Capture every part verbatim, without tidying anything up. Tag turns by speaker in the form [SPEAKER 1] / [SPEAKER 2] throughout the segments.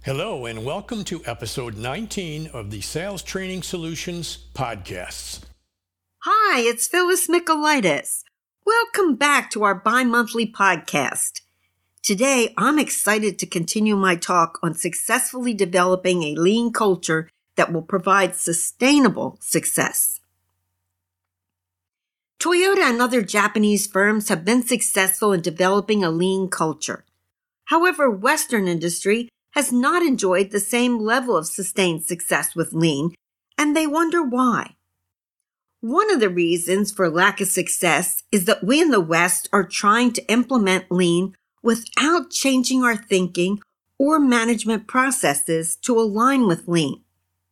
[SPEAKER 1] Hello and welcome to episode nineteen of the Sales Training Solutions podcasts.
[SPEAKER 2] Hi, it's Phyllis Michaelitis. Welcome back to our bi-monthly podcast. Today, I'm excited to continue my talk on successfully developing a lean culture that will provide sustainable success. Toyota and other Japanese firms have been successful in developing a lean culture. However, Western industry has not enjoyed the same level of sustained success with lean, and they wonder why. One of the reasons for lack of success is that we in the West are trying to implement lean without changing our thinking or management processes to align with lean.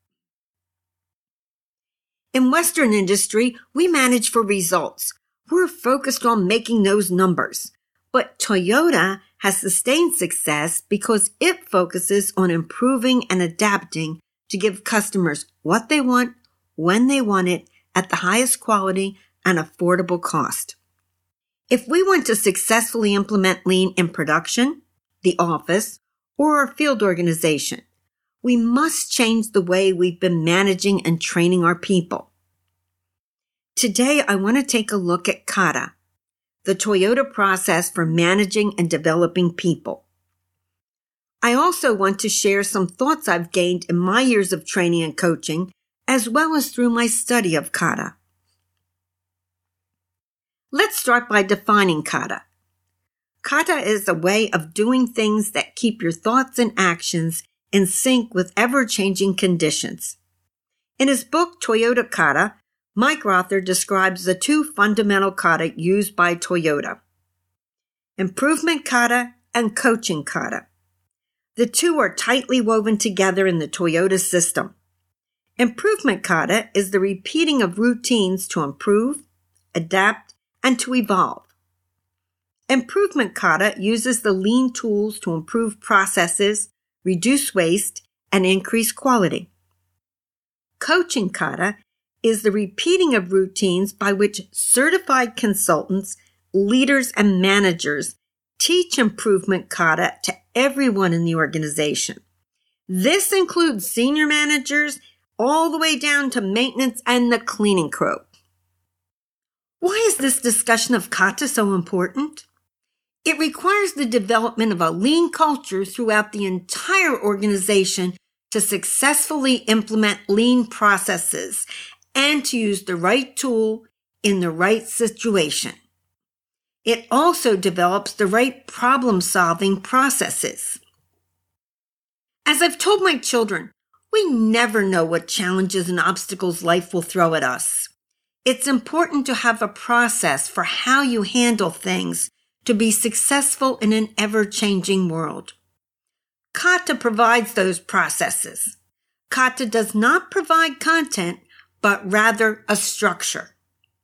[SPEAKER 2] In Western industry, we manage for results. We're focused on making those numbers. But Toyota has sustained success because it focuses on improving and adapting to give customers what they want, when they want it, at the highest quality and affordable cost. If we want to successfully implement lean in production, the office, or our field organization, we must change the way we've been managing and training our people. Today, I want to take a look at Kata, the Toyota process for managing and developing people. I also want to share some thoughts I've gained in my years of training and coaching, as well as through my study of Kata. Let's start by defining Kata. Kata is a way of doing things that keep your thoughts and actions in sync with ever-changing conditions. In his book, Toyota Kata, Mike Rother describes the two fundamental kata used by Toyota: improvement kata and coaching kata. The two are tightly woven together in the Toyota system. Improvement kata is the repeating of routines to improve, adapt, and to evolve. Improvement kata uses the lean tools to improve processes, reduce waste, and increase quality. Coaching kata is the repeating of routines by which certified consultants, leaders, and managers teach improvement kata to everyone in the organization. This includes senior managers all the way down to maintenance and the cleaning crew. Why is this discussion of kata so important? It requires the development of a lean culture throughout the entire organization to successfully implement lean processes and to use the right tool in the right situation. It also develops the right problem-solving processes. As I've told my children, we never know what challenges and obstacles life will throw at us. It's important to have a process for how you handle things to be successful in an ever-changing world. Kata provides those processes. Kata does not provide content, but rather a structure.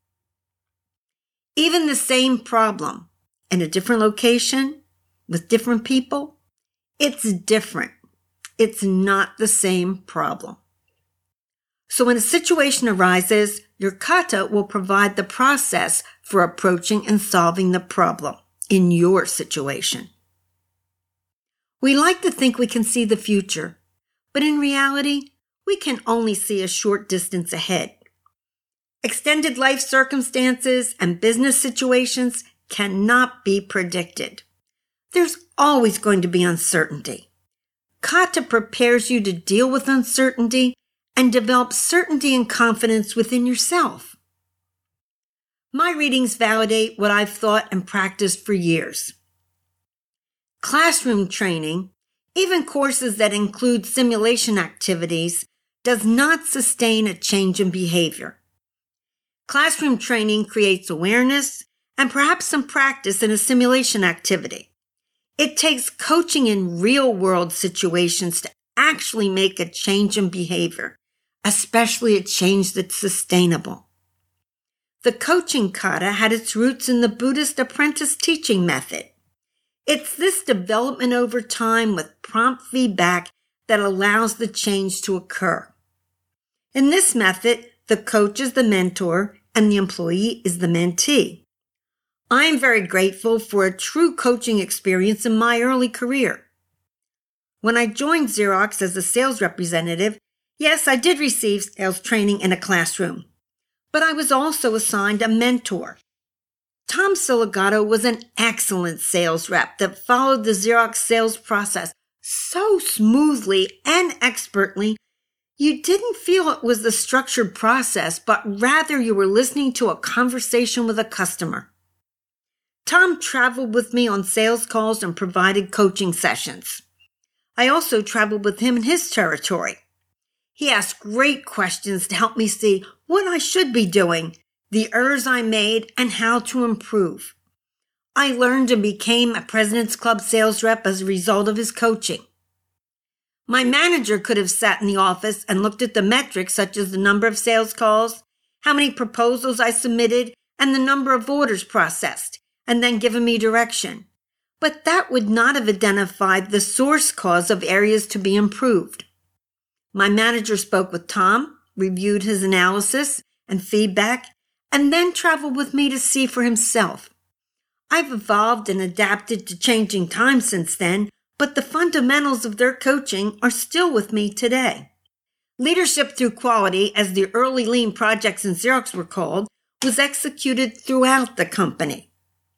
[SPEAKER 2] Even the same problem in a different location with different people, it's different. It's not the same problem. So when a situation arises, your kata will provide the process for approaching and solving the problem in your situation. We like to think we can see the future, but in reality, we can only see a short distance ahead. Extended life circumstances and business situations cannot be predicted. There's always going to be uncertainty. Kata prepares you to deal with uncertainty and develop certainty and confidence within yourself. My readings validate what I've thought and practiced for years. Classroom training, even courses that include simulation activities, does not sustain a change in behavior. Classroom training creates awareness and perhaps some practice in a simulation activity. It takes coaching in real-world situations to actually make a change in behavior, especially a change that's sustainable. The coaching kata had its roots in the Buddhist apprentice teaching method. It's this development over time with prompt feedback that allows the change to occur. In this method, the coach is the mentor and the employee is the mentee. I'm very grateful for a true coaching experience in my early career. When I joined Xerox as a sales representative, yes, I did receive sales training in a classroom, but I was also assigned a mentor. Tom Siligato was an excellent sales rep that followed the Xerox sales process so smoothly and expertly, you didn't feel it was the structured process, but rather you were listening to a conversation with a customer. Tom traveled with me on sales calls and provided coaching sessions. I also traveled with him in his territory. He asked great questions to help me see what I should be doing, the errors I made, and how to improve. I learned and became a President's Club sales rep as a result of his coaching. My manager could have sat in the office and looked at the metrics such as the number of sales calls, how many proposals I submitted, and the number of orders processed, and then given me direction. But that would not have identified the source cause of areas to be improved. My manager spoke with Tom, reviewed his analysis and feedback, and then traveled with me to see for himself. I've evolved and adapted to changing times since then, but the fundamentals of their coaching are still with me today. Leadership through quality, as the early lean projects in Xerox were called, was executed throughout the company.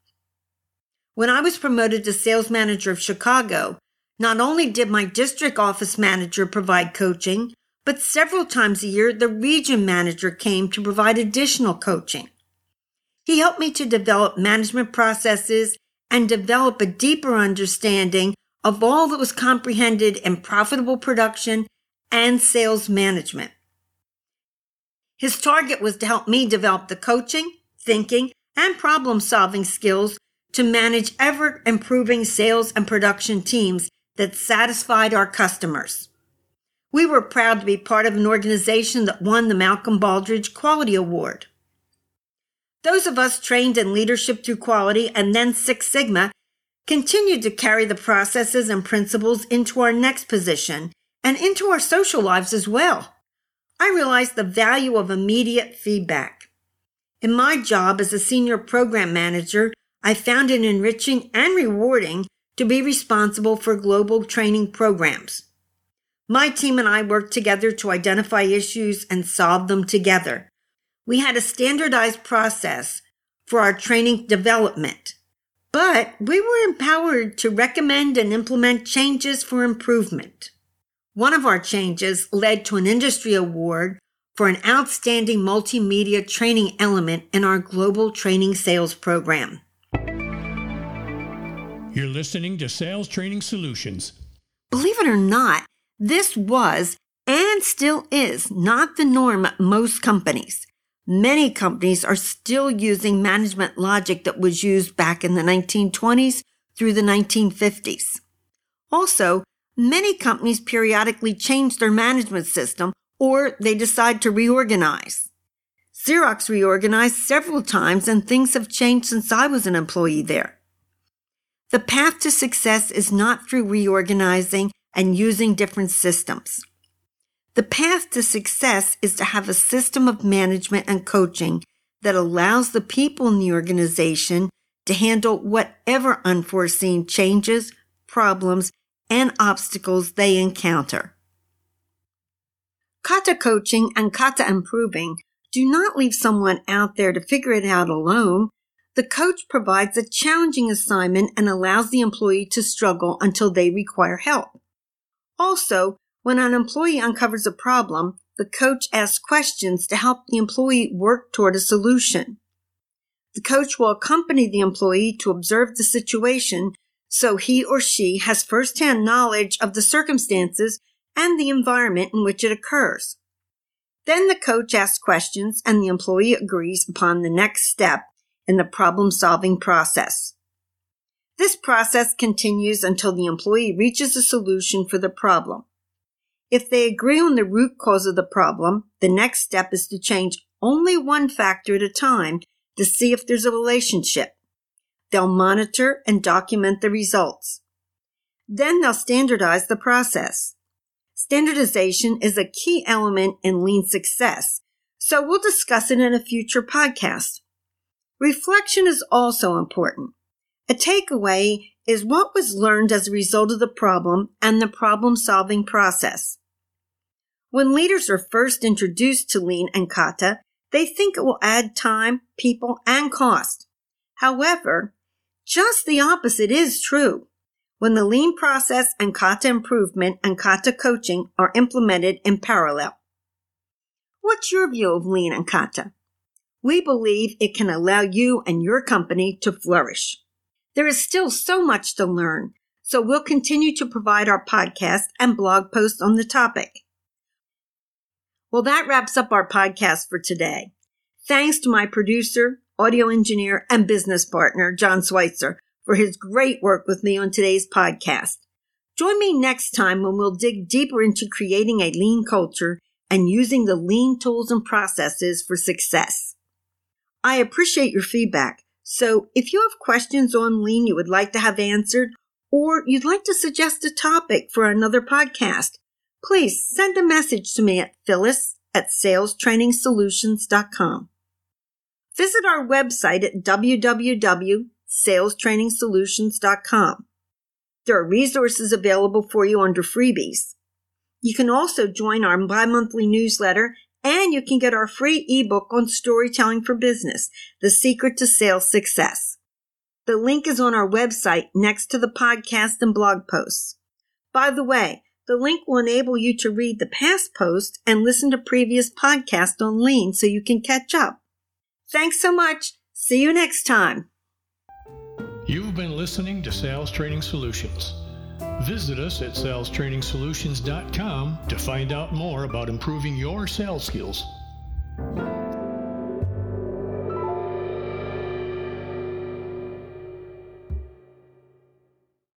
[SPEAKER 2] When I was promoted to sales manager of Chicago, not only did my district office manager provide coaching, but several times a year the region manager came to provide additional coaching. He helped me to develop management processes and develop a deeper understanding of all that was comprehended in profitable production and sales management. His target was to help me develop the coaching, thinking, and problem-solving skills to manage ever-improving sales and production teams that satisfied our customers. We were proud to be part of an organization that won the Malcolm Baldrige Quality Award. Those of us trained in leadership through quality and then Six Sigma continued to carry the processes and principles into our next position and into our social lives as well. I realized the value of immediate feedback. In my job as a senior program manager, I found it enriching and rewarding to be responsible for global training programs. My team and I worked together to identify issues and solve them together. We had a standardized process for our training development, but we were empowered to recommend and implement changes for improvement. One of our changes led to an industry award for an outstanding multimedia training element in our global training sales program.
[SPEAKER 1] You're listening to Sales Training Solutions.
[SPEAKER 2] Believe it or not, this was and still is not the norm at most companies. Many companies are still using management logic that was used back in the nineteen twenties through the nineteen fifties. Also, many companies periodically change their management system or they decide to reorganize. Xerox reorganized several times and things have changed since I was an employee there. The path to success is not through reorganizing and using different systems. The path to success is to have a system of management and coaching that allows the people in the organization to handle whatever unforeseen changes, problems, and obstacles they encounter. Kata coaching and kata improving do not leave someone out there to figure it out alone. The coach provides a challenging assignment and allows the employee to struggle until they require help. Also, when an employee uncovers a problem, the coach asks questions to help the employee work toward a solution. The coach will accompany the employee to observe the situation so he or she has firsthand knowledge of the circumstances and the environment in which it occurs. Then the coach asks questions and the employee agrees upon the next step in the problem-solving process. This process continues until the employee reaches a solution for the problem. If they agree on the root cause of the problem, the next step is to change only one factor at a time to see if there's a relationship. They'll monitor and document the results. Then they'll standardize the process. Standardization is a key element in lean success, so we'll discuss it in a future podcast. Reflection is also important. A takeaway is what was learned as a result of the problem and the problem-solving process. When leaders are first introduced to Lean and Kata, they think it will add time, people, and cost. However, just the opposite is true. When the Lean process and Kata improvement and Kata coaching are implemented in parallel. What's your view of Lean and Kata? We believe it can allow you and your company to flourish. There is still so much to learn, so we'll continue to provide our podcast and blog posts on the topic. Well, that wraps up our podcast for today. Thanks to my producer, audio engineer, and business partner, John Schweitzer, for his great work with me on today's podcast. Join me next time when we'll dig deeper into creating a lean culture and using the lean tools and processes for success. I appreciate your feedback, so if you have questions on lean you would like to have answered, or you'd like to suggest a topic for another podcast, please send a message to me at Phyllis at sales training solutions dot com. Visit our website at w w w dot sales training solutions dot com. There are resources available for you under freebies. You can also join our bi-monthly newsletter, and you can get our free ebook on storytelling for business, The Secret to Sales Success. The link is on our website next to the podcast and blog posts. By the way, the link will enable you to read the past post and listen to previous podcasts on Lean so you can catch up. Thanks so much. See you next time.
[SPEAKER 1] You've been listening to Sales Training Solutions. Visit us at sales training solutions dot com to find out more about improving your sales skills.